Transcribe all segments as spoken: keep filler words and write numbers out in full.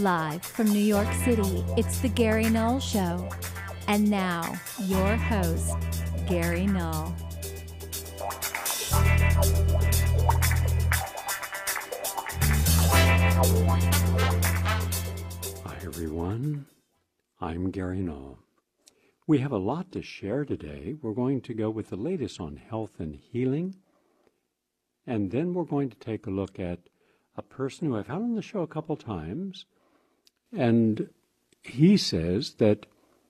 Live from New York City, it's the Gary Null Show. And now, your host, Gary Null. Hi, everyone. I'm Gary Null. We have a lot to share today. We're going to go with the latest on health and healing. And then we're going to take a look at a person who I've had on the show a couple times. And he says that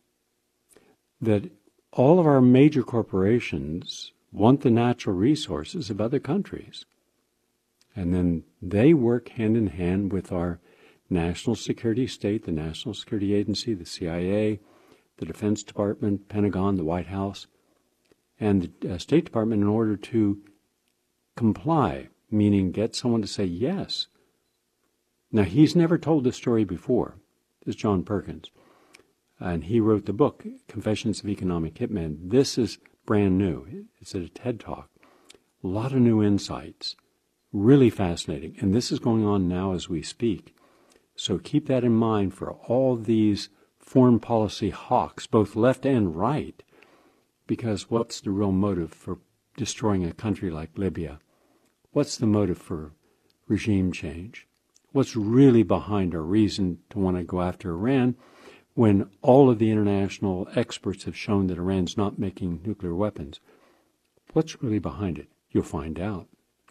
that all of our major corporations want the natural resources of other countries. And then they work hand in hand with our national security state, the National Security Agency, the C I A, the Defense Department, Pentagon, the White House, and the uh, State Department in order to comply, meaning get someone to say yes. Now, he's never told this story before. This is John Perkins. And he wrote the book, Confessions of Economic Hitman. This is brand new. It's at a TED Talk. A lot of new insights. Really fascinating. And this is going on now as we speak. So keep that in mind for all these foreign policy hawks, both left and right. Because what's the real motive for destroying a country like Libya? What's the motive for regime change? What's really behind our reason to want to go after Iran when all of the international experts have shown that Iran's not making nuclear weapons? What's really behind it? You'll find out.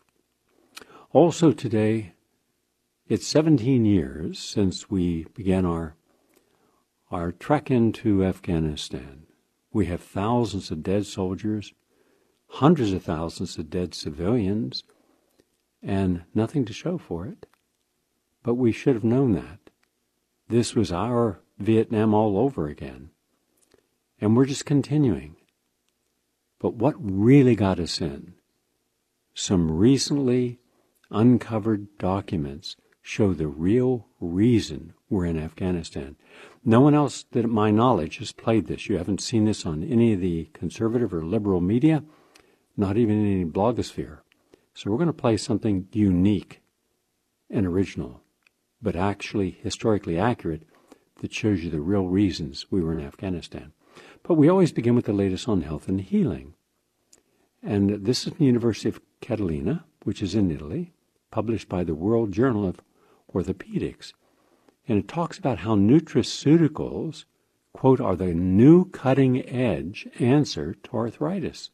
Also today, it's seventeen years since we began our, our trek into Afghanistan. We have thousands of dead soldiers, hundreds of thousands of dead civilians, and nothing to show for it. But we should have known that. This was our Vietnam all over again. And we're just continuing. But what really got us in? Some recently uncovered documents show the real reason we're in Afghanistan. No one else, that my knowledge, has played this. You haven't seen this on any of the conservative or liberal media, not even in any blogosphere. So we're going to play something unique and original, but actually historically accurate, that shows you the real reasons we were in Afghanistan. But we always begin with the latest on health and healing. And this is the University of Catalina, which is in Italy, published by the World Journal of Orthopedics. And it talks about how nutraceuticals, quote, are the new cutting-edge answer to arthritis.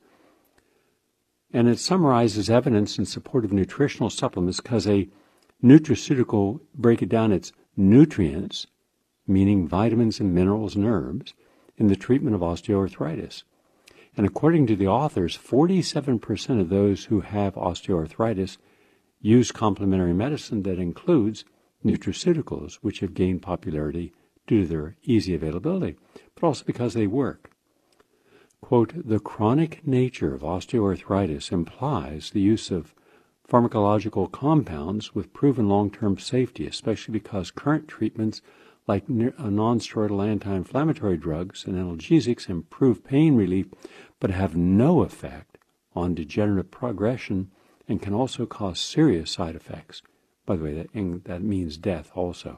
And it summarizes evidence in support of nutritional supplements because a nutraceutical, break it down, it's nutrients, meaning vitamins and minerals and herbs, in the treatment of osteoarthritis. And according to the authors, forty-seven percent of those who have osteoarthritis use complementary medicine that includes nutraceuticals, which have gained popularity due to their easy availability, but also because they work. Quote, the chronic nature of osteoarthritis implies the use of pharmacological compounds with proven long-term safety, especially because current treatments like non-steroidal anti-inflammatory drugs and analgesics improve pain relief but have no effect on degenerative progression and can also cause serious side effects. By the way, that, that means death also.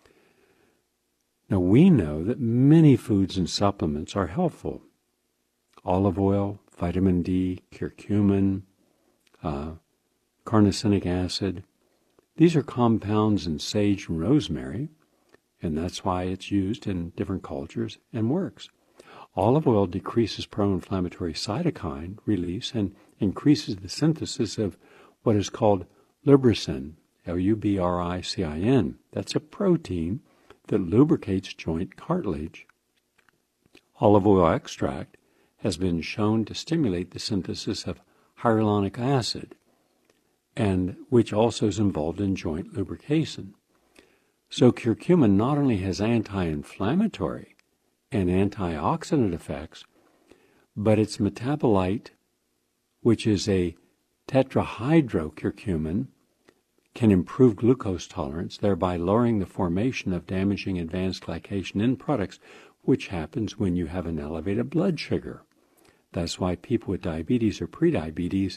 Now, we know that many foods and supplements are helpful. Olive oil, vitamin D, curcumin, uh, carnosinic acid. These are compounds in sage and rosemary, and that's why it's used in different cultures and works. Olive oil decreases pro-inflammatory cytokine release and increases the synthesis of what is called lubricin, L U B R I C I N. That's a protein that lubricates joint cartilage. Olive oil extract has been shown to stimulate the synthesis of hyaluronic acid, and which also is involved in joint lubrication. So curcumin not only has anti-inflammatory and antioxidant effects, but its metabolite, which is a tetrahydrocurcumin, can improve glucose tolerance, thereby lowering the formation of damaging advanced glycation end products, which happens when you have an elevated blood sugar. That's why people with diabetes or prediabetes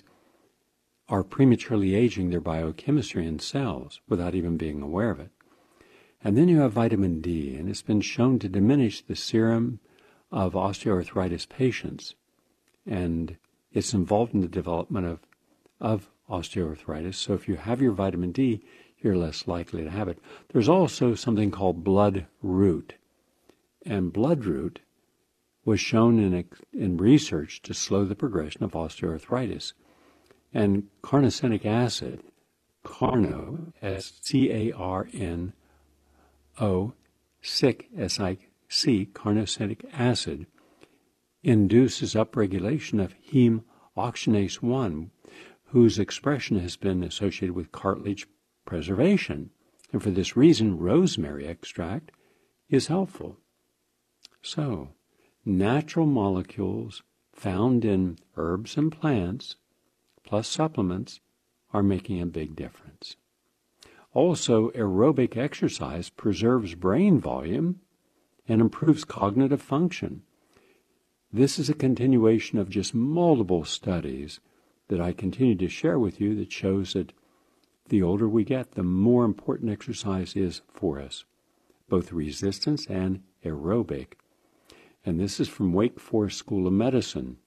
are prematurely aging their biochemistry in cells without even being aware of it. And then you have vitamin D, and it's been shown to diminish the serum of osteoarthritis patients. And it's involved in the development of, of osteoarthritis. So if you have your vitamin D, you're less likely to have it. There's also something called blood root. And blood root was shown in, in research to slow the progression of osteoarthritis. And carnosinic acid, carno, C A R N O, sic, S I C, carnosinic acid, induces upregulation of heme oxygenase one, whose expression has been associated with cartilage preservation. And for this reason, rosemary extract is helpful. So, natural molecules found in herbs and plants, plus supplements, are making a big difference. Also, aerobic exercise preserves brain volume and improves cognitive function. This is a continuation of just multiple studies that I continue to share with you that shows that the older we get, the more important exercise is for us, both resistance and aerobic. And this is from Wake Forest School of Medicine.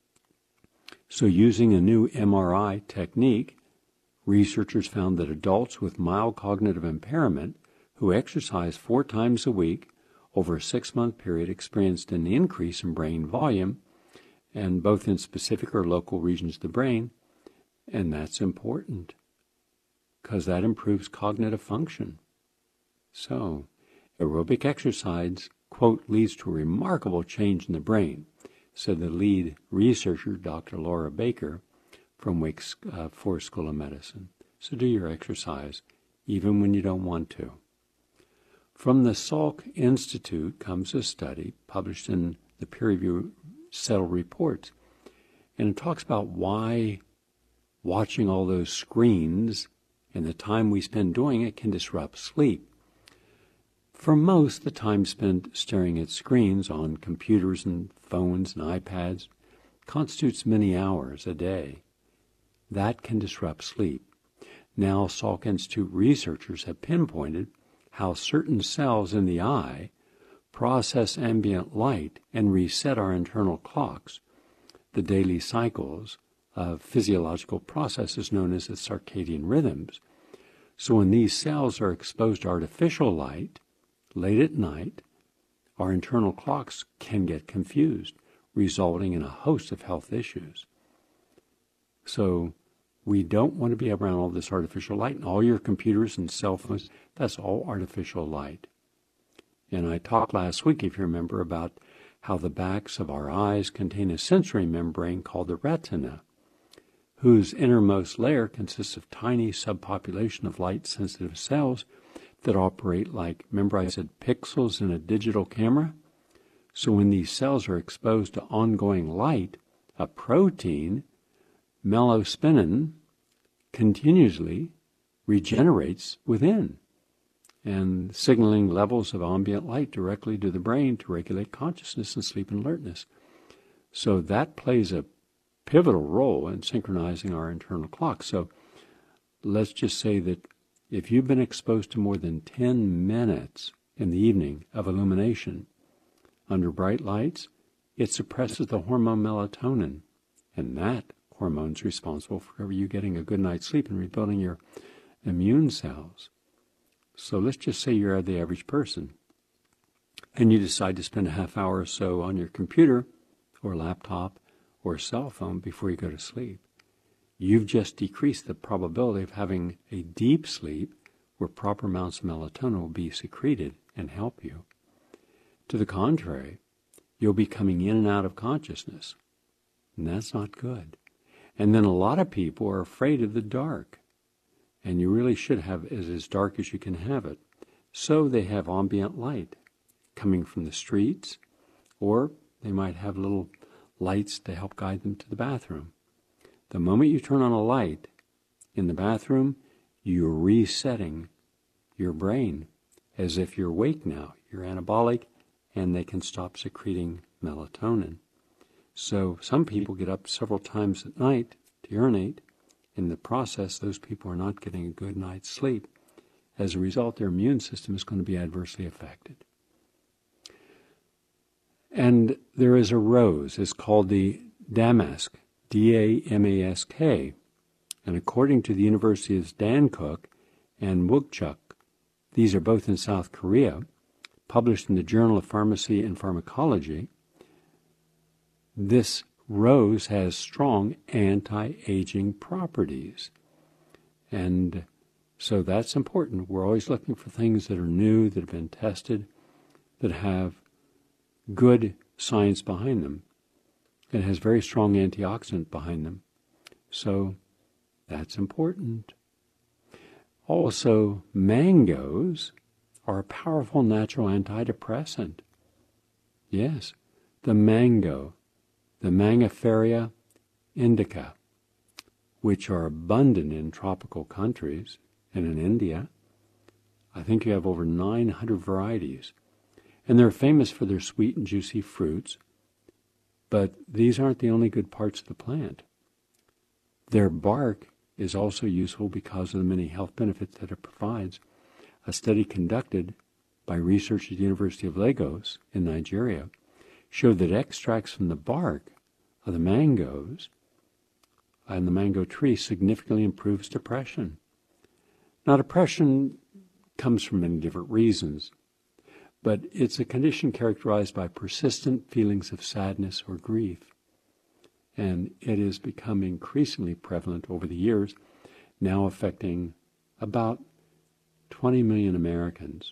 So using a new M R I technique, researchers found that adults with mild cognitive impairment who exercise four times a week over a six-month period experienced an increase in brain volume, and both in specific or local regions of the brain. And that's important because that improves cognitive function. So, aerobic exercise, quote, leads to a remarkable change in the brain, said the lead researcher, Doctor Laura Baker, from Wake uh, Forest School of Medicine. So do your exercise, even when you don't want to. From the Salk Institute comes a study published in the peer-reviewed Settle Reports, and it talks about why watching all those screens and the time we spend doing it can disrupt sleep. For most, the time spent staring at screens on computers and phones and iPads constitutes many hours a day. That can disrupt sleep. Now, Salk Institute researchers have pinpointed how certain cells in the eye process ambient light and reset our internal clocks, the daily cycles of physiological processes known as the circadian rhythms. So when these cells are exposed to artificial light late at night, our internal clocks can get confused, resulting in a host of health issues. So we don't want to be around all this artificial light, and all your computers and cell phones, that's all artificial light. And I talked last week, if you remember, about how the backs of our eyes contain a sensory membrane called the retina, whose innermost layer consists of tiny subpopulation of light-sensitive cells that operate like, remember I said, pixels in a digital camera? So when these cells are exposed to ongoing light, a protein, melospinin, continuously regenerates within, and signaling levels of ambient light directly to the brain to regulate consciousness and sleep and alertness. So that plays a pivotal role in synchronizing our internal clock. So let's just say that if you've been exposed to more than ten minutes in the evening of illumination under bright lights, it suppresses the hormone melatonin, and that hormone is responsible for you getting a good night's sleep and rebuilding your immune cells. So let's just say you're the average person, and you decide to spend a half hour or so on your computer or laptop or cell phone before you go to sleep. You've just decreased the probability of having a deep sleep where proper amounts of melatonin will be secreted and help you. To the contrary, you'll be coming in and out of consciousness, and that's not good. And then a lot of people are afraid of the dark, and you really should have it as dark as you can have it. So they have ambient light coming from the streets, or they might have little lights to help guide them to the bathroom. The moment you turn on a light in the bathroom, you're resetting your brain as if you're awake now. You're anabolic, and they can stop secreting melatonin. So some people get up several times at night to urinate. In the process, those people are not getting a good night's sleep, As a result, their immune system is going to be adversely affected. And there is a rose. It's called the damask, D A M A S K. And according to the University of Dankook and Mukchuk, these are both in South Korea, published in the Journal of Pharmacy and Pharmacology, this rose has strong anti-aging properties. And so that's important. We're always looking for things that are new, that have been tested, that have good science behind them. It has very strong antioxidant behind them. So that's important. Also, mangoes are a powerful natural antidepressant. Yes, the mango, the Mangifera indica, which are abundant in tropical countries and in India. I think you have over nine hundred varieties. And they're famous for their sweet and juicy fruits. But these aren't the only good parts of the plant. Their bark is also useful because of the many health benefits that it provides. A study conducted by researchers at the University of Lagos in Nigeria showed that extracts from the bark of the mangoes and the mango tree significantly improves depression. Now, depression comes from many different reasons, but it's a condition characterized by persistent feelings of sadness or grief. And it has become increasingly prevalent over the years, now affecting about twenty million Americans.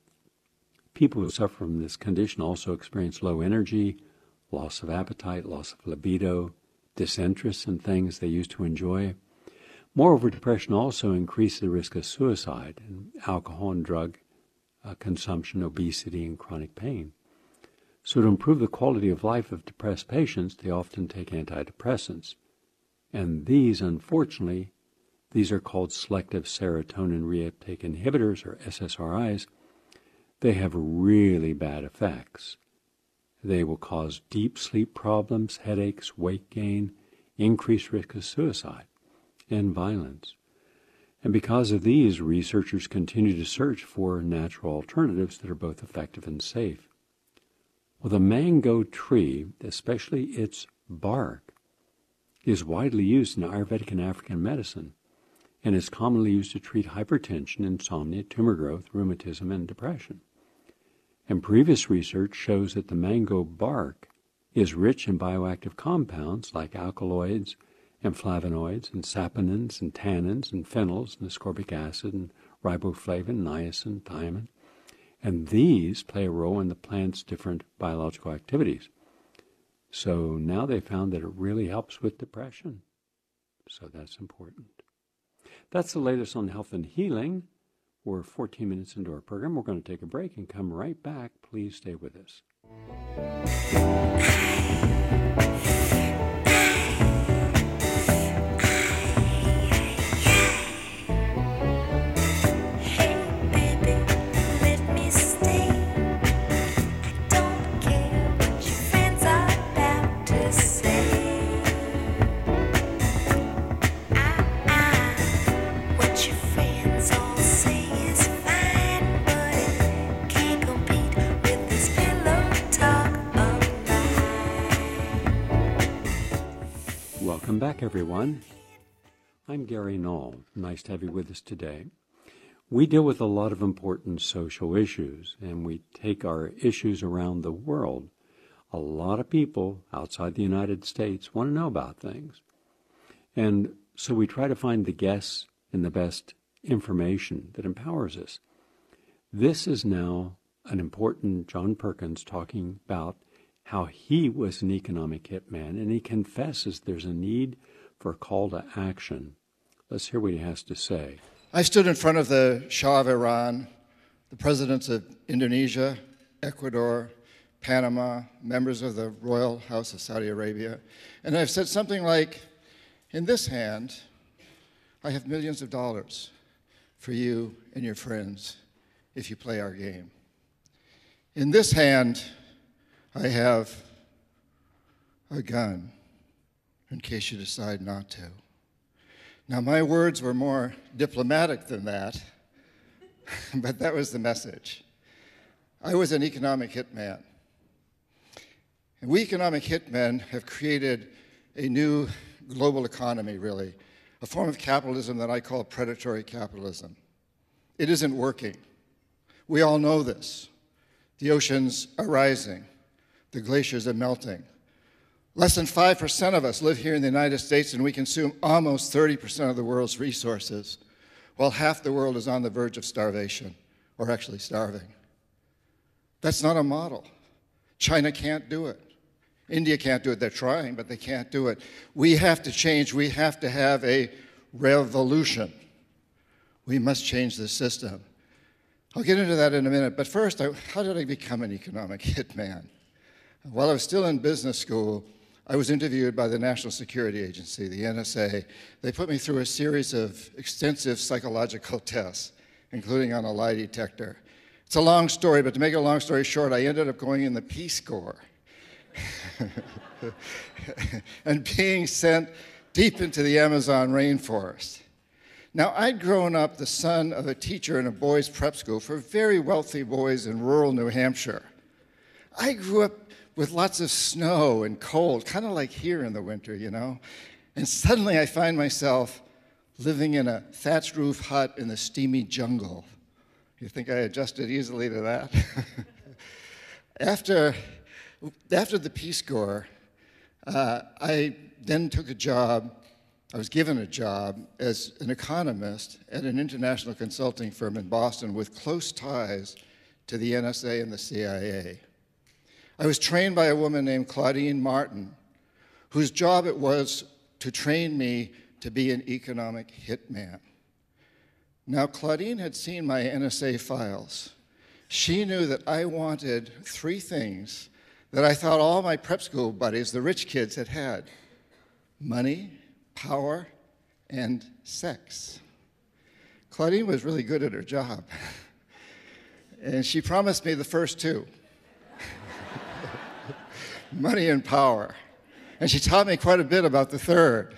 People who suffer from this condition also experience low energy, loss of appetite, loss of libido, disinterest in things they used to enjoy. Moreover, depression also increases the risk of suicide and alcohol and drug uh, consumption, obesity, and chronic pain. So to improve the quality of life of depressed patients, they often take antidepressants. And these, unfortunately, these are called selective serotonin reuptake inhibitors, or S S R Is. They have really bad effects. They will cause deep sleep problems, headaches, weight gain, increased risk of suicide, and violence. And because of these, researchers continue to search for natural alternatives that are both effective and safe. Well, the mango tree, especially its bark, is widely used in Ayurvedic and African medicine, and is commonly used to treat hypertension, insomnia, tumor growth, rheumatism, and depression. And previous research shows that the mango bark is rich in bioactive compounds like alkaloids and flavonoids and saponins and tannins and phenols and ascorbic acid and riboflavin, niacin, thiamine. And these play a role in the plant's different biological activities. So now they found that it really helps with depression. So that's important. That's the latest on health and healing. We're fourteen minutes into our program. We're going to take a break and come right back. Please stay with us. Welcome back, everyone. I'm Gary Null. Nice to have you with us today. We deal with a lot of important social issues, and we take our issues around the world. A lot of people outside the United States want to know about things. And so we try to find the guests and the best information that empowers us. This is now an important John Perkins talking about how he was an economic hitman, and he confesses there's a need for a call to action. Let's hear what he has to say. I stood in front of the Shah of Iran, the presidents of Indonesia, Ecuador, Panama, members of the Royal House of Saudi Arabia, and I've said something like, in this hand, I have millions of dollars for you and your friends if you play our game. In this hand, I have a gun in case you decide not to. Now, my words were more diplomatic than that, but that was the message. I was an economic hitman. And we economic hitmen have created a new global economy, really, a form of capitalism that I call predatory capitalism. It isn't working. We all know this. The oceans are rising. The glaciers are melting. Less than five percent of us live here in the United States, and we consume almost thirty percent of the world's resources, while half the world is on the verge of starvation, or actually starving. That's not a model. China can't do it. India can't do it. They're trying, but they can't do it. We have to change. We have to have a revolution. We must change the system. I'll get into that in a minute, but first, I, how did I become an economic hitman? While I was still in business school, I was interviewed by the National Security Agency, the N S A. They put me through a series of extensive psychological tests, including on a lie detector. It's a long story, but to make a long story short, I ended up going in the Peace Corps and being sent deep into the Amazon rainforest. Now, I'd grown up the son of a teacher in a boys' prep school for very wealthy boys in rural New Hampshire. I grew up with lots of snow and cold, kind of like here in the winter, you know? And suddenly I find myself living in a thatched roof hut in the steamy jungle. You think I adjusted easily to that? after, after the Peace Corps, uh, I then took a job, I was given a job as an economist at an international consulting firm in Boston with close ties to the N S A and the C I A. I was trained by a woman named Claudine Martin, whose job it was to train me to be an economic hitman. Now, Claudine had seen my N S A files. She knew that I wanted three things that I thought all my prep school buddies, the rich kids, had had: money, power, and sex. Claudine was really good at her job. And she promised me the first two. Money and power. And she taught me quite a bit about the third.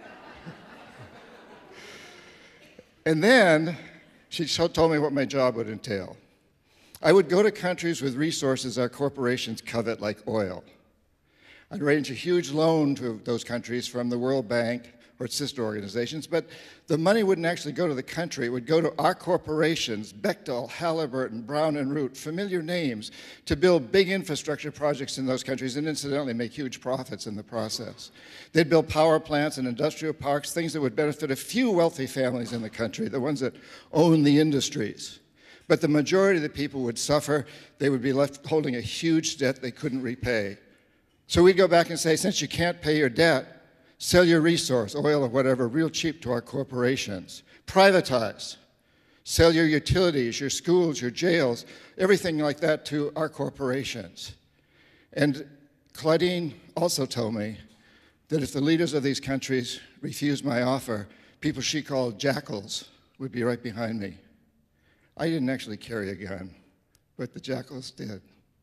And then she told me what my job would entail. I would go to countries with resources our corporations covet, like oil. I'd arrange a huge loan to those countries from the World Bank or its sister organizations, but the money wouldn't actually go to the country. It would go to our corporations, Bechtel, Halliburton, Brown and Root, familiar names, to build big infrastructure projects in those countries and incidentally make huge profits in the process. They'd build power plants and industrial parks, things that would benefit a few wealthy families in the country, the ones that own the industries. But the majority of the people would suffer. They would be left holding a huge debt they couldn't repay. So we'd go back and say, since you can't pay your debt, sell your resource, oil or whatever, real cheap to our corporations. Privatize. Sell your utilities, your schools, your jails, everything like that to our corporations. And Claudine also told me that if the leaders of these countries refused my offer, people she called jackals would be right behind me. I didn't actually carry a gun, but the jackals did.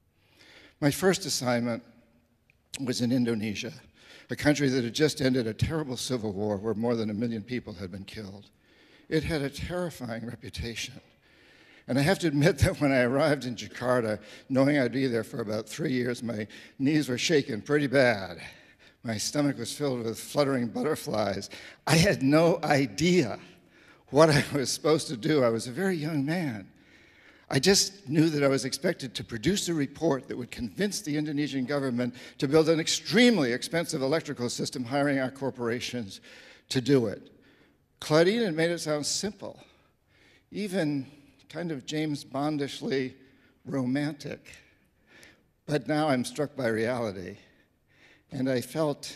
My first assignment was in Indonesia, a country that had just ended a terrible civil war where more than a million people had been killed. It had a terrifying reputation. And I have to admit that when I arrived in Jakarta, knowing I'd be there for about three years, my knees were shaking pretty bad. My stomach was filled with fluttering butterflies. I had no idea what I was supposed to do. I was a very young man. I just knew that I was expected to produce a report that would convince the Indonesian government to build an extremely expensive electrical system, hiring our corporations to do it. Claudine had made it sound simple, even kind of James Bondishly romantic. But now I'm struck by reality, and I felt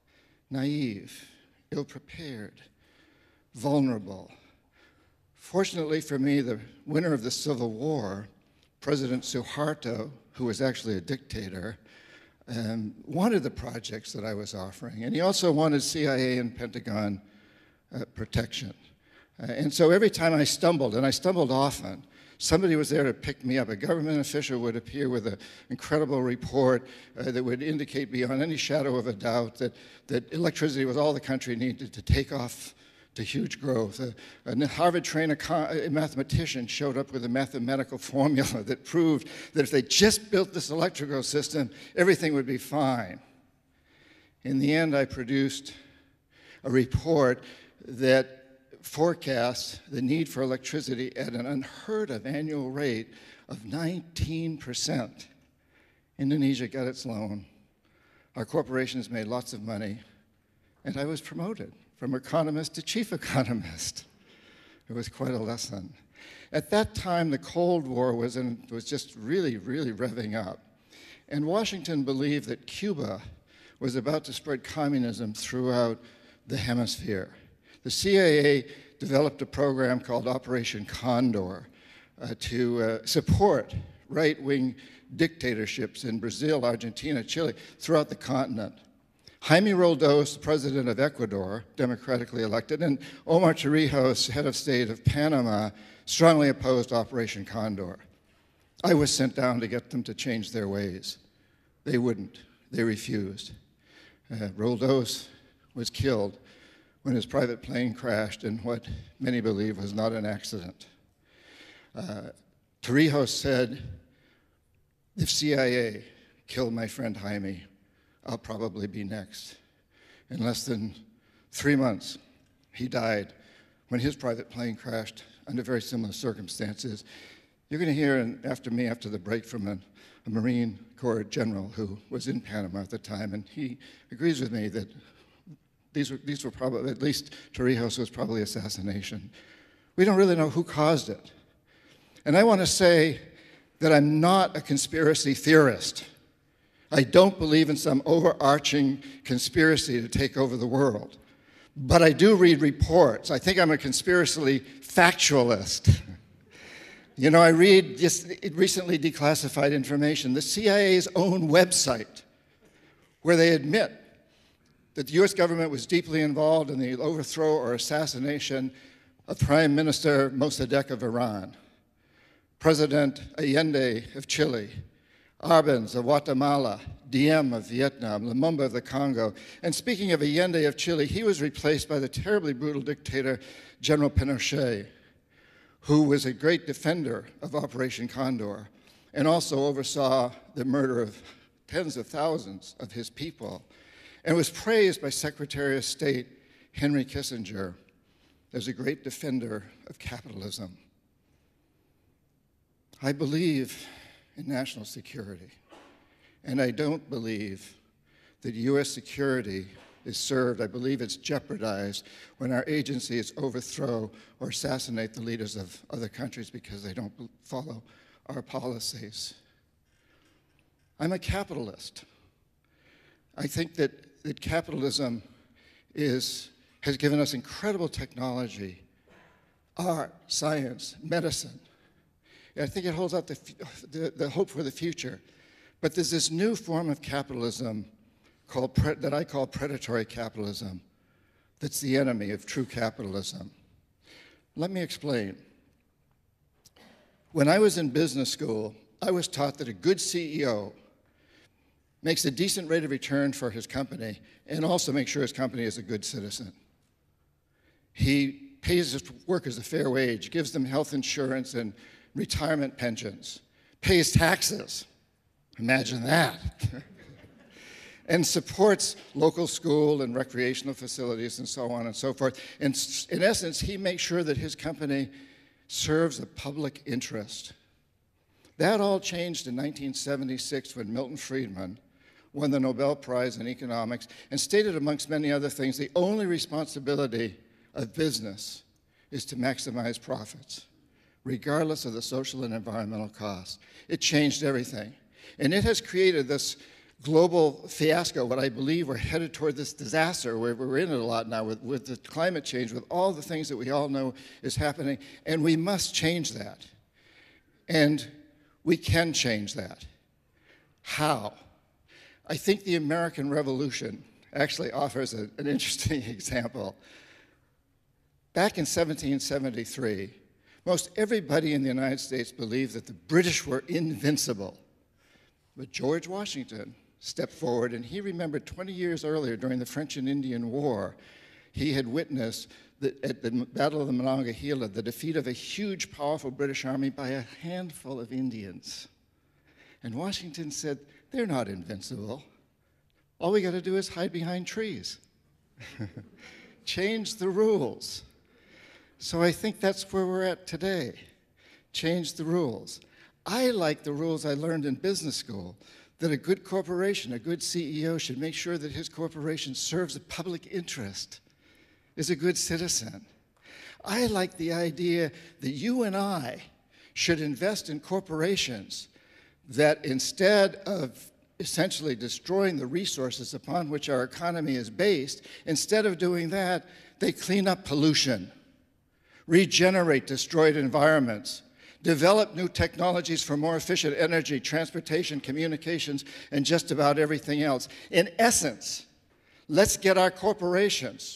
naive, ill-prepared, vulnerable. Fortunately for me, the winner of the Civil War, President Suharto, who was actually a dictator, um, wanted the projects that I was offering. And he also wanted C I A and Pentagon uh, protection. Uh, and so every time I stumbled, and I stumbled often, somebody was there to pick me up. A government official would appear with an incredible report uh, that would indicate beyond any shadow of a doubt that, that electricity was all the country needed to take off to huge growth. A, a Harvard-trained mathematician showed up with a mathematical formula that proved that if they just built this electrical system, everything would be fine. In the end, I produced a report that forecasts the need for electricity at an unheard of annual rate of nineteen percent. Indonesia got its loan. Our corporations made lots of money, and I was promoted from economist to chief economist. It was quite a lesson. At that time, the Cold War was, in, was just really, really revving up. And Washington believed that Cuba was about to spread communism throughout the hemisphere. The C I A developed a program called Operation Condor uh, to uh, support right-wing dictatorships in Brazil, Argentina, Chile, throughout the continent. Jaime Roldos, president of Ecuador, democratically elected, and Omar Torrijos, head of state of Panama, strongly opposed Operation Condor. I was sent down to get them to change their ways. They wouldn't. They refused. Uh, Roldos was killed when his private plane crashed in what many believe was not an accident. Uh, Torrijos said, if C I A killed my friend Jaime, I'll probably be next. In less than three months, he died when his private plane crashed under very similar circumstances. You're going to hear in, after me, after the break, from a, a Marine Corps general who was in Panama at the time, and he agrees with me that these were, these were probably, at least Torrijos was probably assassination. We don't really know who caused it. And I want to say that I'm not a conspiracy theorist. I don't believe in some overarching conspiracy to take over the world. But I do read reports. I think I'm a conspiracy factualist. You know, I read just recently declassified information, the C I A's own website, where they admit that the U S government was deeply involved in the overthrow or assassination of Prime Minister Mossadegh of Iran, President Allende of Chile, Arbenz of Guatemala, Diem of Vietnam, Lumumba of the Congo. And speaking of Allende of Chile, he was replaced by the terribly brutal dictator General Pinochet, who was a great defender of Operation Condor and also oversaw the murder of tens of thousands of his people, and was praised by Secretary of State Henry Kissinger as a great defender of capitalism. I believe in national security, and I don't believe that U S security is served, I believe it's jeopardized when our agencies overthrow or assassinate the leaders of other countries because they don't follow our policies. I'm a capitalist. I think that, that capitalism is, has given us incredible technology, art, science, medicine. I think it holds out the, the, the hope for the future. But there's this new form of capitalism called pre- that I call predatory capitalism that's the enemy of true capitalism. Let me explain. When I was in business school, I was taught that a good C E O makes a decent rate of return for his company and also makes sure his company is a good citizen. He pays his workers a fair wage, gives them health insurance and retirement pensions, pays taxes, imagine that, and supports local school and recreational facilities and so on and so forth. And in essence, he makes sure that his company serves the public interest. That all changed in nineteen seventy-six when Milton Friedman won the Nobel Prize in economics and stated, amongst many other things, the only responsibility of business is to maximize profits, regardless of the social and environmental costs. It changed everything. And it has created this global fiasco, what I believe we're headed toward this disaster, where we're in it a lot now with, with the climate change, with all the things that we all know is happening, and we must change that. And we can change that. How? I think the American Revolution actually offers a, an interesting example. Back in seventeen seventy-three, most everybody in the United States believed that the British were invincible. But George Washington stepped forward, and he remembered twenty years earlier during the French and Indian War, he had witnessed the, at the Battle of the Monongahela the defeat of a huge, powerful British army by a handful of Indians. And Washington said, they're not invincible. All we got to do is hide behind trees. Change the rules. So I think that's where we're at today. Change the rules. I like the rules I learned in business school, that a good corporation, a good C E O should make sure that his corporation serves the public interest, is a good citizen. I like the idea that you and I should invest in corporations that instead of essentially destroying the resources upon which our economy is based, instead of doing that, they clean up pollution, regenerate destroyed environments, develop new technologies for more efficient energy, transportation, communications, and just about everything else. In essence, let's get our corporations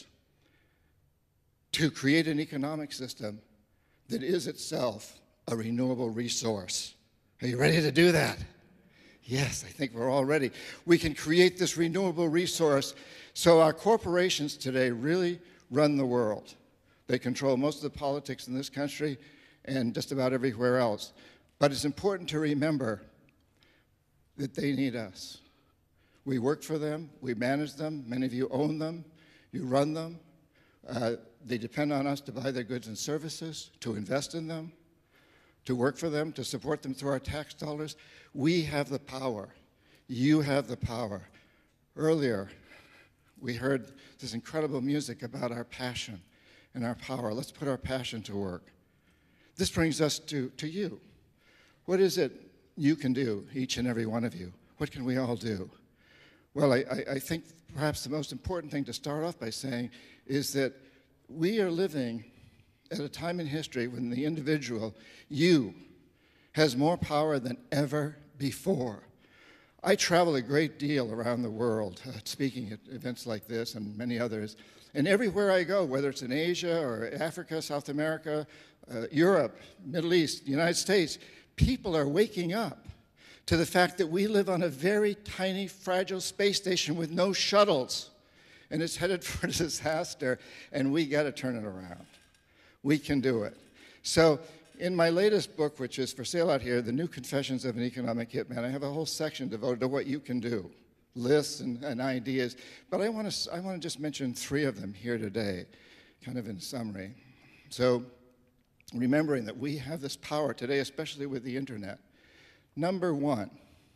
to create an economic system that is itself a renewable resource. Are you ready to do that? Yes, I think we're all ready. We can create this renewable resource so our corporations today really run the world. They control most of the politics in this country and just about everywhere else. But it's important to remember that they need us. We work for them, we manage them, many of you own them, you run them. Uh, they depend on us to buy their goods and services, to invest in them, to work for them, to support them through our tax dollars. We have the power. You have the power. Earlier, we heard this incredible music about our passion and our power. Let's put our passion to work. This brings us to, to you. What is it you can do, each and every one of you? What can we all do? Well, I, I, I think perhaps the most important thing to start off by saying is that we are living at a time in history when the individual, you, has more power than ever before. I travel a great deal around the world, uh, speaking at events like this and many others. And everywhere I go, whether it's in Asia or Africa, South America, uh, Europe, Middle East, the United States, people are waking up to the fact that we live on a very tiny, fragile space station with no shuttles. And it's headed for disaster, and we got to turn it around. We can do it. So in my latest book, which is for sale out here, The New Confessions of an Economic Hitman, I have a whole section devoted to what you can do, lists and, and ideas. But I want to I want to just mention three of them here today, kind of in summary. So remembering that we have this power today, especially with the internet. Number one,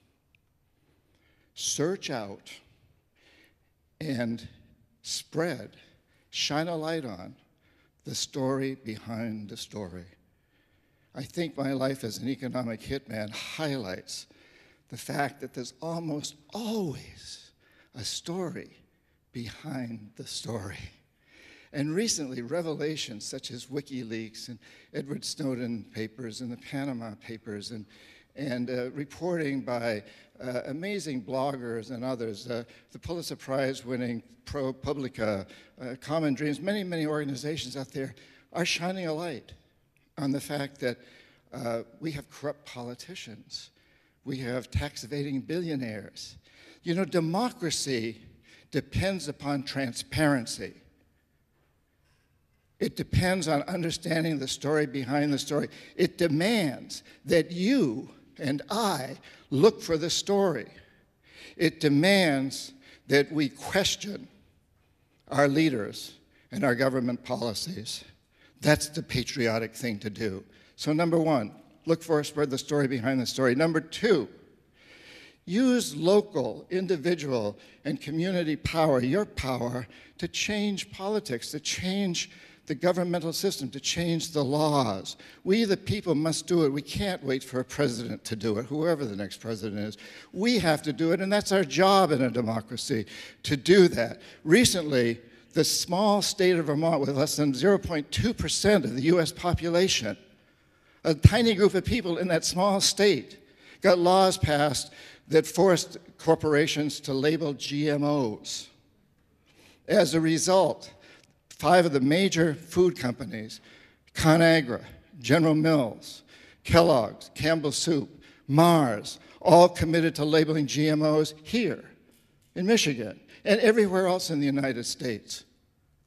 search out and spread, shine a light on the story behind the story. I think my life as an economic hitman highlights the fact that there's almost always a story behind the story. And recently, revelations such as WikiLeaks and Edward Snowden papers and the Panama Papers and, and uh, reporting by uh, amazing bloggers and others, uh, the Pulitzer Prize-winning ProPublica, uh, Common Dreams, many, many organizations out there are shining a light on the fact that uh, we have corrupt politicians. We have tax-evading billionaires. You know, democracy depends upon transparency. It depends on understanding the story behind the story. It demands that you and I look for the story. It demands that we question our leaders and our government policies. That's the patriotic thing to do. So number one, look for, spread the story behind the story. Number two, use local, individual, and community power, your power, to change politics, to change the governmental system, to change the laws. We, the people, must do it. We can't wait for a president to do it, whoever the next president is. We have to do it, and that's our job in a democracy, to do that. Recently, the small state of Vermont, with less than zero point two percent of the U S population, a tiny group of people in that small state, got laws passed that forced corporations to label G M Os. As a result, five of the major food companies, ConAgra, General Mills, Kellogg's, Campbell Soup, Mars, all committed to labeling G M Os here in Michigan and everywhere else in the United States.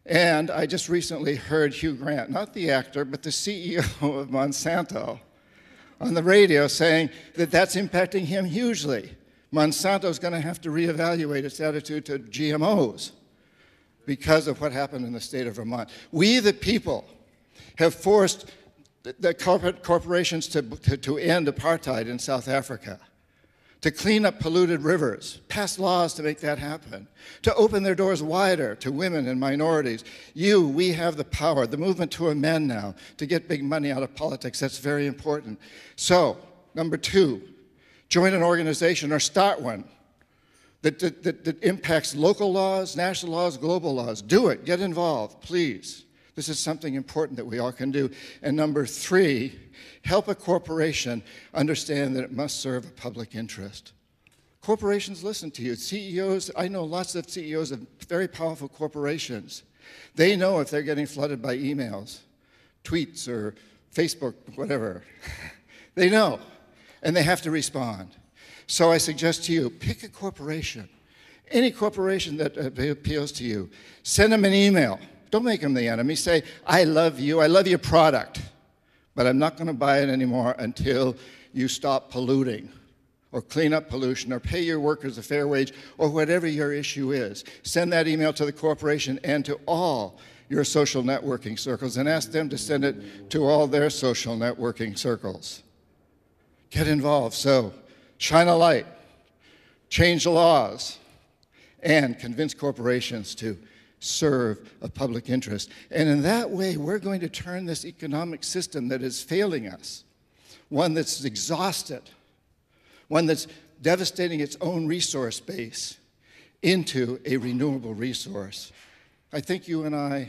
And I just recently heard Hugh Grant, not the actor, but the C E O of Monsanto, on the radio saying that that's impacting him hugely. Monsanto's going to have to reevaluate its attitude to G M Os because of what happened in the state of Vermont. We, the people, have forced the corporate corporations to, to, to end apartheid in South Africa, to clean up polluted rivers, pass laws to make that happen, to open their doors wider to women and minorities. You, we have the power, the movement to amend now, to get big money out of politics. That's very important. So, number two, join an organization or start one that, that, that, that impacts local laws, national laws, global laws. Do it. Get involved, please. This is something important that we all can do. And number three, help a corporation understand that it must serve a public interest. Corporations listen to you. C E Os, I know lots of C E Os of very powerful corporations. They know if they're getting flooded by emails, tweets, or Facebook, whatever. They know, and they have to respond. So I suggest to you, pick a corporation, any corporation that appeals to you. Send them an email. Don't make them the enemy. Say, I love you, I love your product, but I'm not going to buy it anymore until you stop polluting or clean up pollution or pay your workers a fair wage or whatever your issue is. Send that email to the corporation and to all your social networking circles and ask them to send it to all their social networking circles. Get involved. So shine a light, change the laws, and convince corporations to serve a public interest. And in that way, we're going to turn this economic system that is failing us, one that's exhausted, one that's devastating its own resource base, into a renewable resource. I think you and I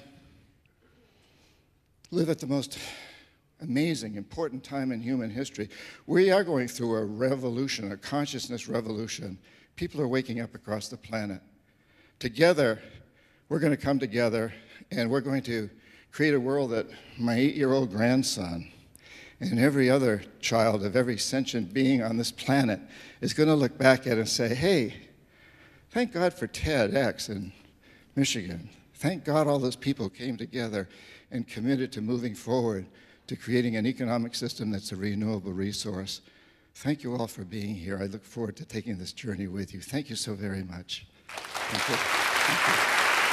live at the most amazing, important time in human history. We are going through a revolution, a consciousness revolution. People are waking up across the planet. Together, we're going to come together, and we're going to create a world that my eight-year-old grandson and every other child of every sentient being on this planet is going to look back at and say, hey, thank God for TEDx in Michigan. Thank God all those people came together and committed to moving forward to creating an economic system that's a renewable resource. Thank you all for being here. I look forward to taking this journey with you. Thank you so very much. Thank you. Thank you.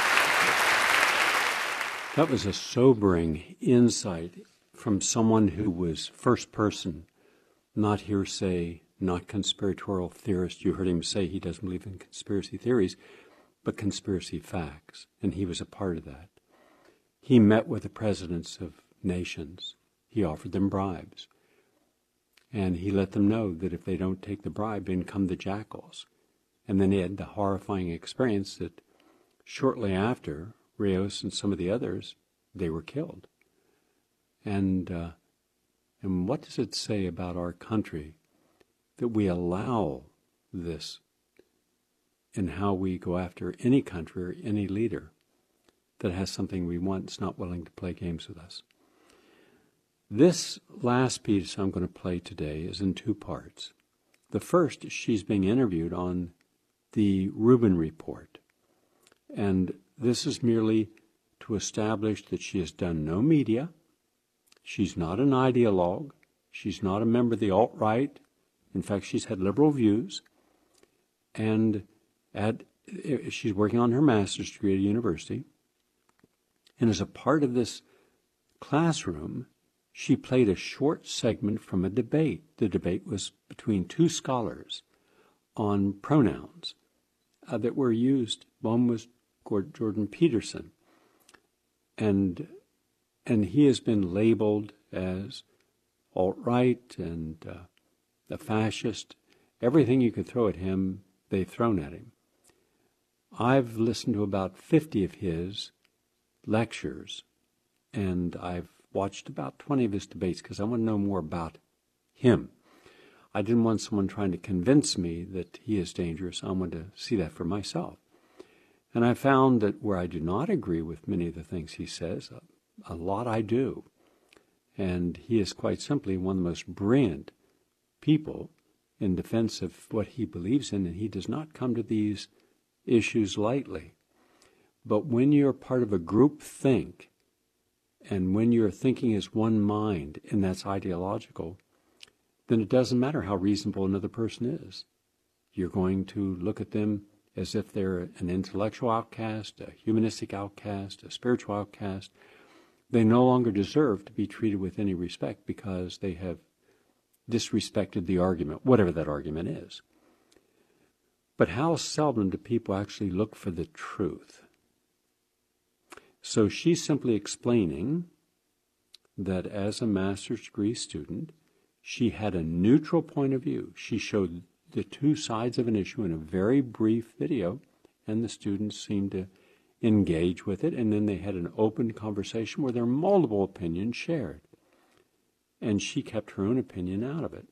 That was a sobering insight from someone who was first person, not hearsay, not conspiratorial theorist. You heard him say he doesn't believe in conspiracy theories, but conspiracy facts, and he was a part of that. He met with the presidents of nations. He offered them bribes, and he let them know that if they don't take the bribe, in come the jackals. And then he had the horrifying experience that shortly after, Rios and some of the others, they were killed. And uh, and what does it say about our country that we allow this in how we go after any country or any leader that has something we want, is not willing to play games with us? This last piece I'm going to play today is in two parts. The first, she's being interviewed on the Rubin Report. And this is merely to establish that she has done no media. She's not an ideologue. She's not a member of the alt-right. In fact, she's had liberal views. And at, she's working on her master's degree at a university. And as a part of this classroom, she played a short segment from a debate. The debate was between two scholars on pronouns uh, that were used. One was Jordan Peterson, and and he has been labeled as alt-right and uh, a fascist. Everything you could throw at him, they've thrown at him. I've listened to about fifty of his lectures, and I've watched about twenty of his debates because I want to know more about him. I didn't want someone trying to convince me that he is dangerous. I wanted to see that for myself. And I found that where I do not agree with many of the things he says, a, a lot I do. And he is quite simply one of the most brilliant people in defense of what he believes in, and he does not come to these issues lightly. But when you're part of a group think, and when your thinking is one mind, and that's ideological, then it doesn't matter how reasonable another person is. You're going to look at them as if they're an intellectual outcast, a humanistic outcast, a spiritual outcast. They no longer deserve to be treated with any respect because they have disrespected the argument, whatever that argument is. But how seldom do people actually look for the truth? So she's simply explaining that as a master's degree student, she had a neutral point of view. She showed the two sides of an issue in a very brief video, and the students seemed to engage with it, and then they had an open conversation where there were multiple opinions shared. And she kept her own opinion out of it.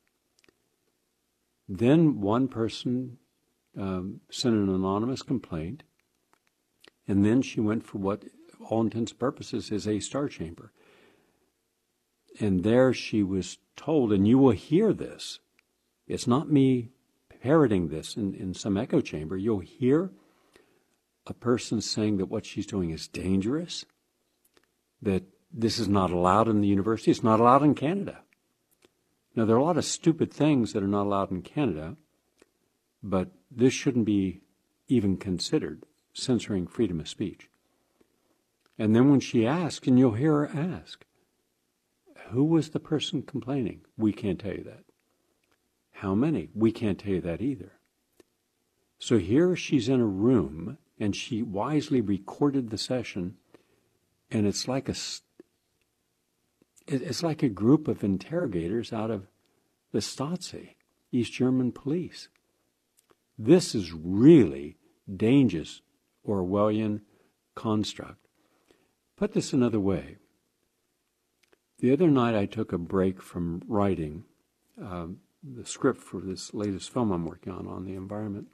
Then one person um, sent an anonymous complaint, and then she went for what all intents and purposes is a star chamber. And there she was told, and you will hear this, it's not me parroting this in, in some echo chamber, you'll hear a person saying that what she's doing is dangerous, that this is not allowed in the university, it's not allowed in Canada. Now, there are a lot of stupid things that are not allowed in Canada, but this shouldn't be even considered censoring freedom of speech. And then when she asks, and you'll hear her ask, who was the person complaining? We can't tell you that. How many? We can't tell you that either. So here she's in a room, and she wisely recorded the session, and it's like a, it's like a group of interrogators out of the Stasi, East German police. This is really dangerous Orwellian construct. Put this another way. The other night I took a break from writing uh, the script for this latest film I'm working on, on the environment.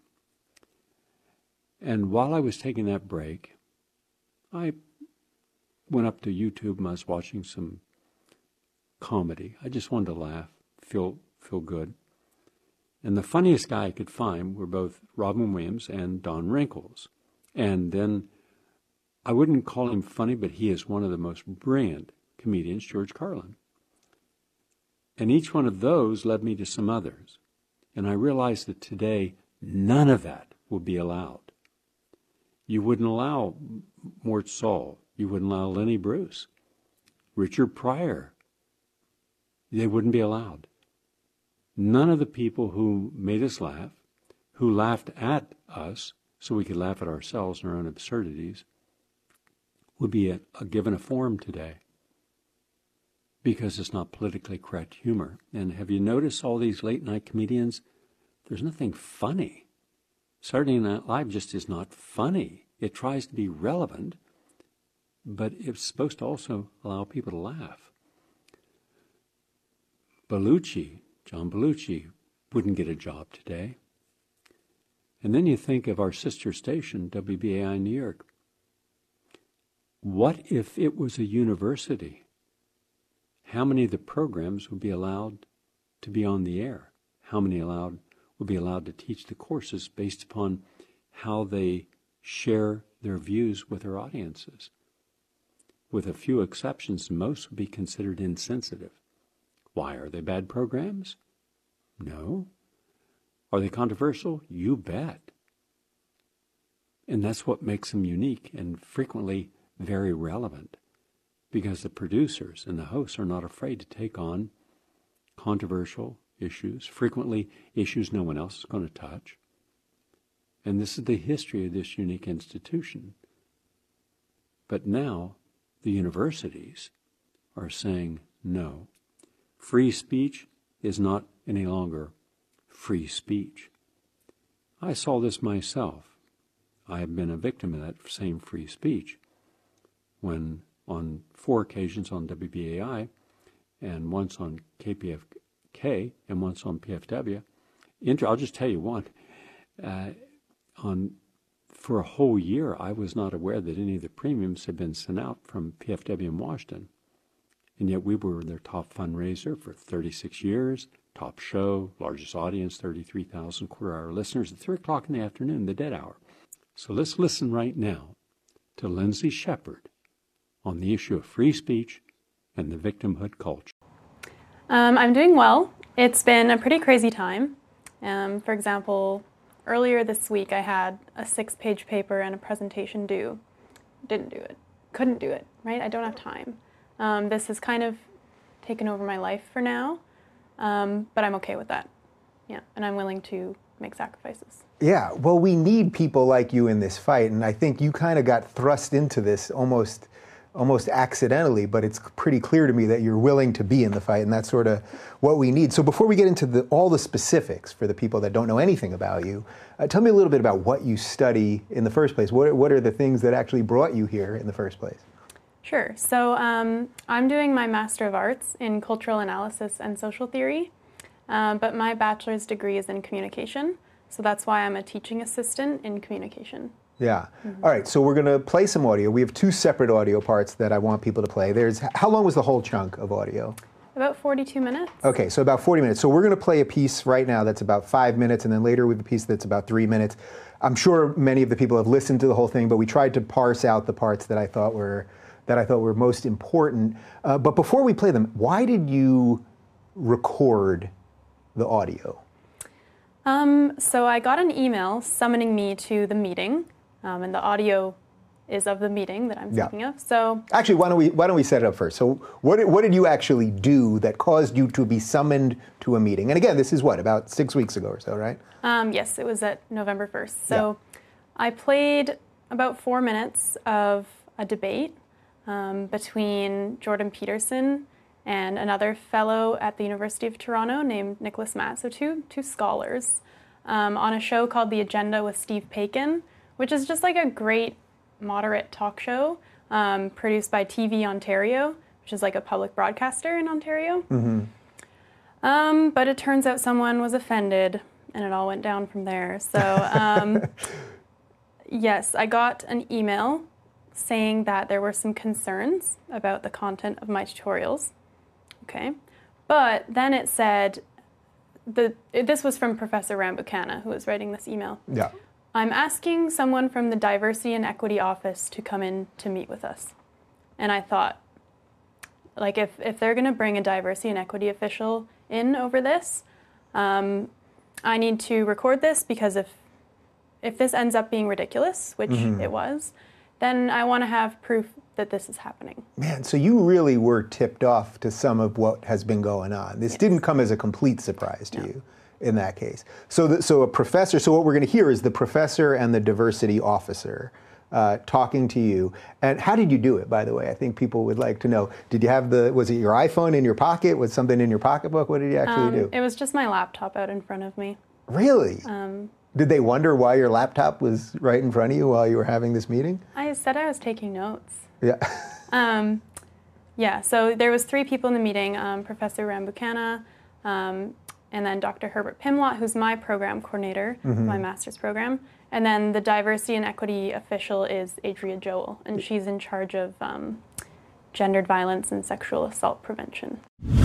And while I was taking that break, I went up to YouTube and I was watching some comedy. I just wanted to laugh, feel feel good. And the funniest guy I could find were both Robin Williams and Don Rickles. And then I wouldn't call him funny, but he is one of the most brilliant comedians, George Carlin. And each one of those led me to some others. And I realized that today, none of that will be allowed. You wouldn't allow Mort Saul. You wouldn't allow Lenny Bruce. Richard Pryor. They wouldn't be allowed. None of the people who made us laugh, who laughed at us so we could laugh at ourselves and our own absurdities, would be a, a given a forum today. Because it's not politically correct humor. And have you noticed all these late-night comedians? There's nothing funny. Saturday Night Live just is not funny. It tries to be relevant, but it's supposed to also allow people to laugh. Belushi, John Belushi, wouldn't get a job today. And then you think of our sister station, W B A I New York. What if it was a university? How many of the programs would be allowed to be on the air? How many allowed would be allowed to teach the courses based upon how they share their views with their audiences? With a few exceptions, most would be considered insensitive. Why? Are they bad programs? No. Are they controversial? You bet. And that's what makes them unique and frequently very relevant, because the producers and the hosts are not afraid to take on controversial issues, frequently issues no one else is going to touch. And this is the history of this unique institution. But now the universities are saying no. Free speech is not any longer free speech. I saw this myself. I have been a victim of that same free speech when on four occasions on W B A I and once on K P F K and once on P F W. I'll just tell you one. Uh, on for a whole year, I was not aware that any of the premiums had been sent out from P F W in Washington. And yet we were their top fundraiser for thirty-six years, top show, largest audience, thirty-three thousand quarter-hour listeners at three o'clock in the afternoon, the dead hour. So let's listen right now to Lindsay Shepherd on the issue of free speech and the victimhood culture. Um, I'm doing well. It's been a pretty crazy time. Um, for example, earlier this week I had a six-page paper and a presentation due. Didn't do it. Couldn't do it, right? I don't have time. Um, this has kind of taken over my life for now, um, but I'm okay with that. Yeah, and I'm willing to make sacrifices. Yeah, well, we need people like you in this fight, and I think you kind of got thrust into this almost almost accidentally, but it's pretty clear to me that you're willing to be in the fight, and that's sort of what we need. So before we get into the, all the specifics for the people that don't know anything about you, uh, tell me a little bit about what you study in the first place. What, what are the things that actually brought you here in the first place? Sure. So um, I'm doing my Master of Arts in Cultural Analysis and Social Theory, uh, but my bachelor's degree is in communication, so that's why I'm a teaching assistant in communication. Yeah. Mm-hmm. All right, so we're going to play some audio. We have two separate audio parts that I want people to play. There's, how long was the whole chunk of audio? About forty-two minutes. Okay, so about forty minutes. So we're going to play a piece right now that's about five minutes, and then later we have a piece that's about three minutes. I'm sure many of the people have listened to the whole thing, but we tried to parse out the parts that I thought were that I thought were most important. Uh, but before we play them, why did you record the audio? Um, so I got an email summoning me to the meeting. Um, and the audio is of the meeting that I'm speaking yeah. of. So actually, why don't we why don't we set it up first? So what did, what did you actually do that caused you to be summoned to a meeting? And again, this is what, about six weeks ago or so, right? Um, yes, it was at November first. So yeah. I played about four minutes of a debate um, between Jordan Peterson and another fellow at the University of Toronto named Nicholas Matt. So two two scholars um, on a show called The Agenda with Steve Paikin, which is just like a great moderate talk show um, produced by T V Ontario, which is like a public broadcaster in Ontario. Mm-hmm. Um, but it turns out someone was offended, and it all went down from there. So um, yes, I got an email saying that there were some concerns about the content of my tutorials. Okay, but then it said, the this was from Professor Rambukkana, who was writing this email. Yeah. I'm asking someone from the Diversity and Equity Office to come in to meet with us. And I thought, like, if, if they're going to bring a diversity and equity official in over this, um, I need to record this, because if if this ends up being ridiculous, which mm-hmm. it was, then I want to have proof that this is happening. Man, so you really were tipped off to some of what has been going on. This yes. didn't come as a complete surprise to no. you. In that case. So, the, so a professor, so what we're going to hear is the professor and the diversity officer uh, talking to you. And how did you do it, by the way? I think people would like to know. Did you have the, was it your iPhone in your pocket? Was something in your pocketbook? What did you actually um, do? It was just my laptop out in front of me. Really? Um, did they wonder why your laptop was right in front of you while you were having this meeting? I said I was taking notes. Yeah. um, yeah, so there was three people in the meeting, um, Professor Rambukkana, um, and then Doctor Herbert Pimlott, who's my program coordinator, mm-hmm. my master's program. And then the diversity and equity official is Adria Joel, and she's in charge of um, gendered violence and sexual assault prevention.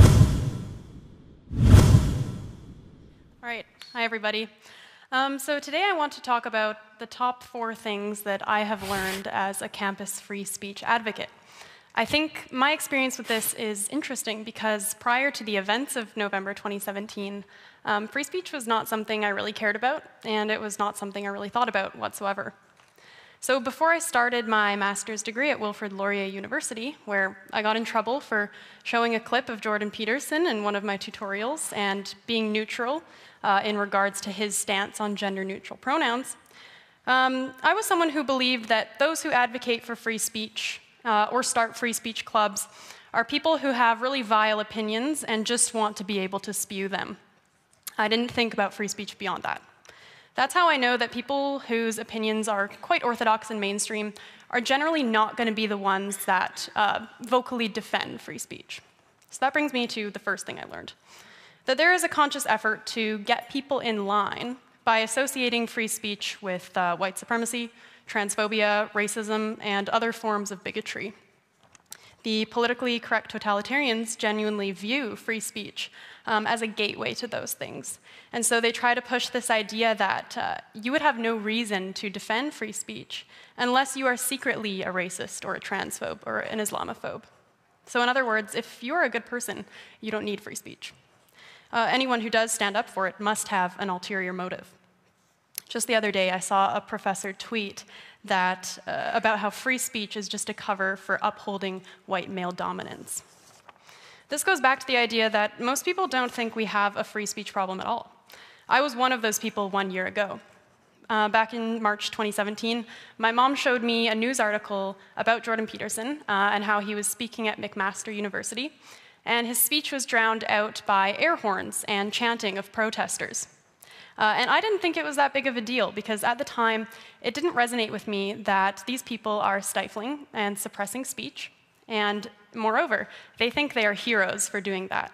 All right, hi everybody. Um, so today I want to talk about the top four things that I have learned as a campus free speech advocate. I think my experience with this is interesting because prior to the events of November twenty seventeen, um, free speech was not something I really cared about, and it was not something I really thought about whatsoever. So before I started my master's degree at Wilfrid Laurier University, where I got in trouble for showing a clip of Jordan Peterson in one of my tutorials and being neutral uh, in regards to his stance on gender-neutral pronouns, um, I was someone who believed that those who advocate for free speech Uh, or start free speech clubs are people who have really vile opinions and just want to be able to spew them. I didn't think about free speech beyond that. That's how I know that people whose opinions are quite orthodox and mainstream are generally not going to be the ones that uh, vocally defend free speech. So that brings me to the first thing I learned, that there is a conscious effort to get people in line by associating free speech with uh, white supremacy, transphobia, racism, and other forms of bigotry. The politically correct totalitarians genuinely view free speech um, as a gateway to those things. And so they try to push this idea that uh, you would have no reason to defend free speech unless you are secretly a racist or a transphobe or an Islamophobe. So in other words, if you're a good person, you don't need free speech. Uh, anyone who does stand up for it must have an ulterior motive. Just the other day, I saw a professor tweet that, uh, about how free speech is just a cover for upholding white male dominance. This goes back to the idea that most people don't think we have a free speech problem at all. I was one of those people one year ago. Uh, back in March twenty seventeen, my mom showed me a news article about Jordan Peterson uh, and how he was speaking at McMaster University, and his speech was drowned out by air horns and chanting of protesters. Uh, and I didn't think it was that big of a deal, because at the time, it didn't resonate with me that these people are stifling and suppressing speech, and moreover, they think they are heroes for doing that.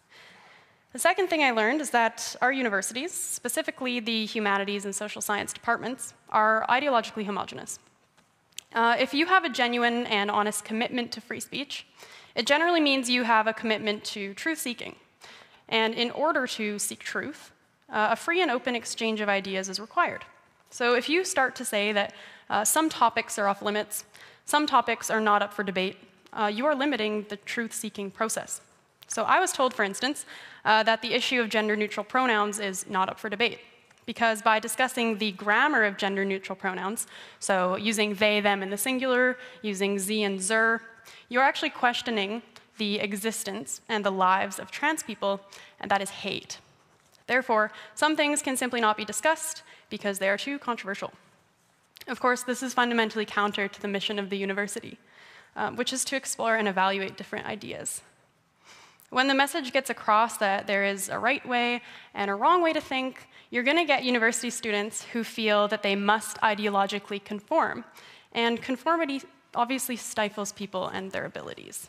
The second thing I learned is that our universities, specifically the humanities and social science departments, are ideologically homogenous. Uh, if you have a genuine and honest commitment to free speech, it generally means you have a commitment to truth-seeking. And in order to seek truth, uh, a free and open exchange of ideas is required. So if you start to say that uh, some topics are off limits, some topics are not up for debate, uh, you are limiting the truth-seeking process. So I was told, for instance, uh, that the issue of gender-neutral pronouns is not up for debate, because by discussing the grammar of gender-neutral pronouns, so using they, them in the singular, using sie and zer, you're actually questioning the existence and the lives of trans people, and that is hate. Therefore, some things can simply not be discussed because they are too controversial. Of course, this is fundamentally counter to the mission of the university, um, which is to explore and evaluate different ideas. When the message gets across that there is a right way and a wrong way to think, you're going to get university students who feel that they must ideologically conform, and conformity obviously stifles people and their abilities.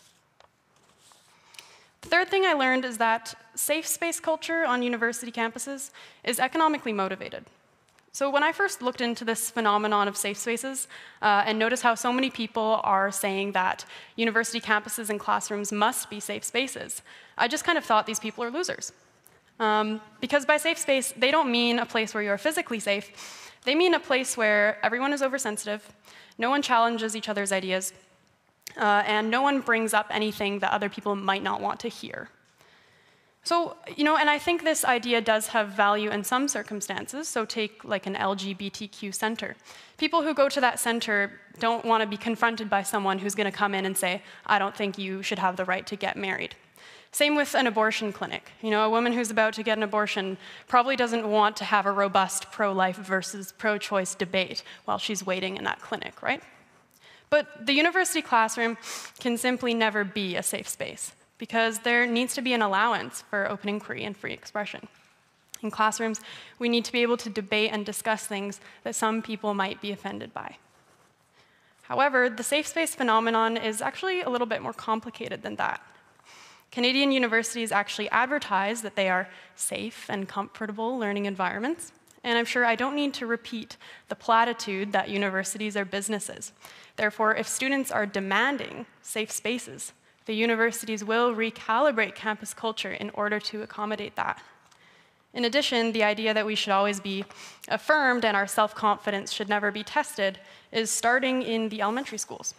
The third thing I learned is that safe space culture on university campuses is economically motivated. So when I first looked into this phenomenon of safe spaces uh, and noticed how so many people are saying that university campuses and classrooms must be safe spaces, I just kind of thought these people are losers. Um, because by safe space, they don't mean a place where you're physically safe. They mean a place where everyone is oversensitive, no one challenges each other's ideas, uh, and no one brings up anything that other people might not want to hear. So, you know, and I think this idea does have value in some circumstances. So take like an L G B T Q center. People who go to that center don't want to be confronted by someone who's going to come in and say, I don't think you should have the right to get married. Same with an abortion clinic. You know, a woman who's about to get an abortion probably doesn't want to have a robust pro-life versus pro-choice debate while she's waiting in that clinic, right? But the university classroom can simply never be a safe space, because there needs to be an allowance for open inquiry and free expression. In classrooms, we need to be able to debate and discuss things that some people might be offended by. However, the safe space phenomenon is actually a little bit more complicated than that. Canadian universities actually advertise that they are safe and comfortable learning environments, and I'm sure I don't need to repeat the platitude that universities are businesses. Therefore, if students are demanding safe spaces, the universities will recalibrate campus culture in order to accommodate that. In addition, the idea that we should always be affirmed and our self-confidence should never be tested is starting in the elementary schools.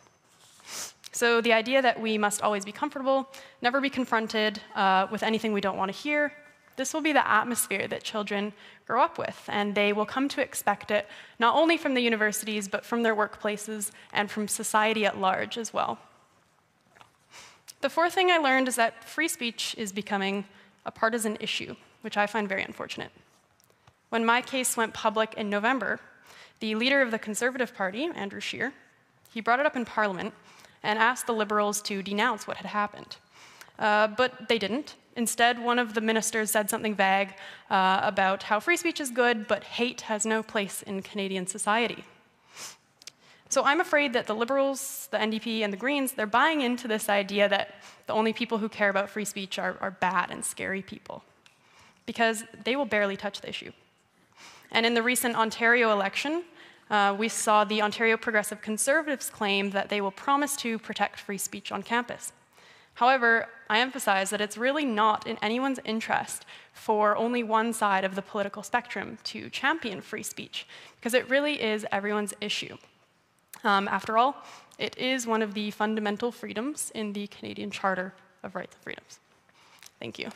So the idea that we must always be comfortable, never be confronted uh, with anything we don't want to hear, this will be the atmosphere that children grow up with, and they will come to expect it not only from the universities, but from their workplaces and from society at large as well. The fourth thing I learned is that free speech is becoming a partisan issue, which I find very unfortunate. When my case went public in November, the leader of the Conservative Party, Andrew Scheer, he brought it up in Parliament and asked the Liberals to denounce what had happened. Uh, but they didn't. Instead, one of the ministers said something vague uh, about how free speech is good, but hate has no place in Canadian society. So I'm afraid that the Liberals, the N D P, and the Greens, they're buying into this idea that the only people who care about free speech are, are bad and scary people, because they will barely touch the issue. And in the recent Ontario election, Uh, we saw the Ontario Progressive Conservatives claim that they will promise to protect free speech on campus. However, I emphasize that it's really not in anyone's interest for only one side of the political spectrum to champion free speech, because it really is everyone's issue. Um, after all, it is one of the fundamental freedoms in the Canadian Charter of Rights and Freedoms. Thank you.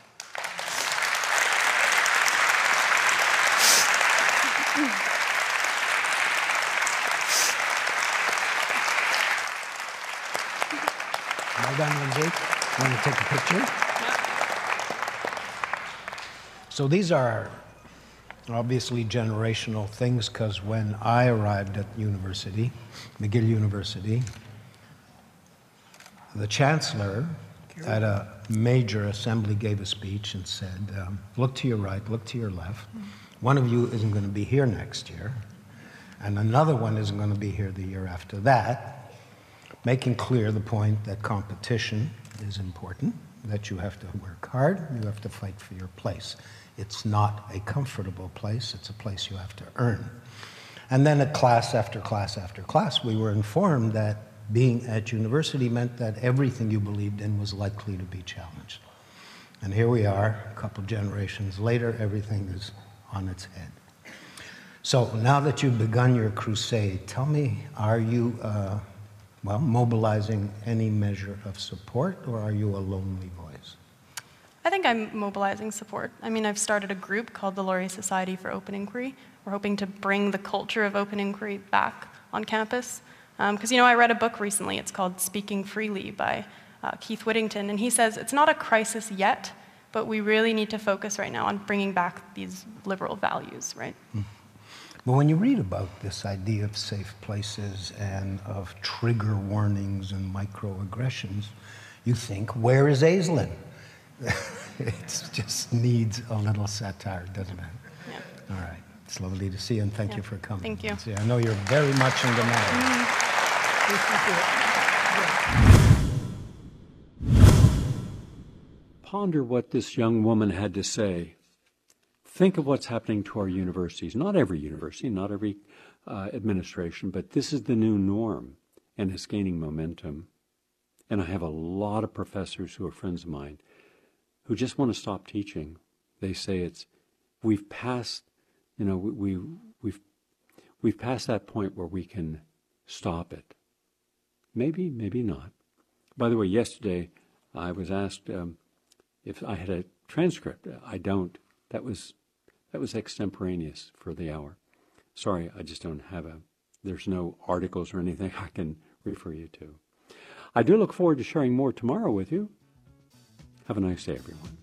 Well done, Lindsay. Want to take a picture? Yep. So these are obviously generational things, because when I arrived at university, McGill University, the chancellor at a major assembly gave a speech and said, um, look to your right, look to your left. One of you isn't going to be here next year, and another one isn't going to be here the year after that, making clear the point that competition is important, that you have to work hard, you have to fight for your place. It's not a comfortable place, it's a place you have to earn. And then at class after class after class, we were informed that being at university meant that everything you believed in was likely to be challenged. And here we are, a couple generations later, everything is on its head. So now that you've begun your crusade, tell me, are you, uh, well, mobilizing any measure of support, or are you a lonely voice? I think I'm mobilizing support. I mean, I've started a group called the Laurier Society for Open Inquiry. We're hoping to bring the culture of open inquiry back on campus. Because, um, you know, I read a book recently, it's called Speaking Freely by uh, Keith Whittington, and he says it's not a crisis yet, but we really need to focus right now on bringing back these liberal values, right? Mm. But when you read about this idea of safe places and of trigger warnings and microaggressions, you think, where is Aislinn? It just needs a little satire, doesn't it? Yeah. All right. It's lovely to see you, and thank yeah. you for coming. Thank you. See, I know you're very much in demand. Mm-hmm. Ponder what this young woman had to say. Think of what's happening to our universities. Not every university, not every uh, administration, but this is the new norm, and it's gaining momentum. And I have a lot of professors who are friends of mine who just want to stop teaching. They say it's, we've passed, you know, we, we, we've, we've passed that point where we can stop it. Maybe, maybe not. By the way, yesterday I was asked um, if I had a transcript. I don't. That was, that was extemporaneous for the hour. Sorry, I just don't have a, there's no articles or anything I can refer you to. I do look forward to sharing more tomorrow with you. Have a nice day, everyone.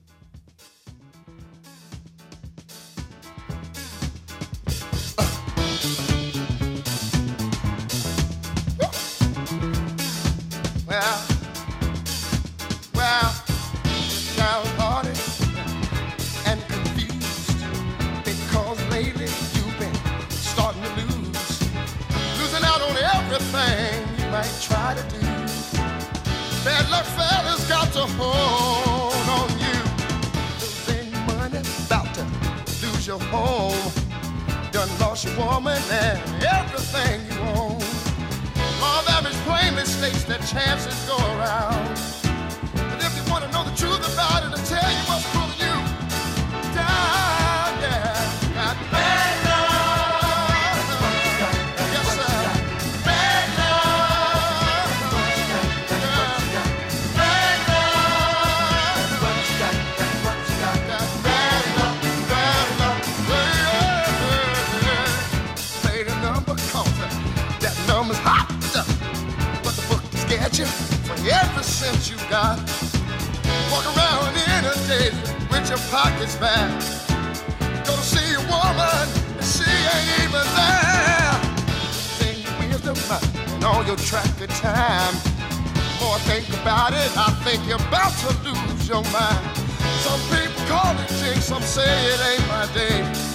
Well, well, downhearted and confused because lately you've been starting to lose, losing out on everything you might try to do. Bad luck fella's got to hold on you. Losing money, about to lose your home. Done lost your woman and everything you own. Law of average plainly states that chances go around. But if you want to know the truth about it, I'll tell you what's pulling you down, yeah. Got bad love. Yes, sir. Bad love. Yeah. Bad love. Got bad love. Bad love. Yeah. Play the number, cause that number's hot. But the book is getting you for every cent you got. Walk around in a daze with your pockets back. Go to see a woman and she ain't even there. Think wisdom and all your traffic time. More I think about it, I think you're about to lose your mind. Some people call it jinx, some say it ain't my day.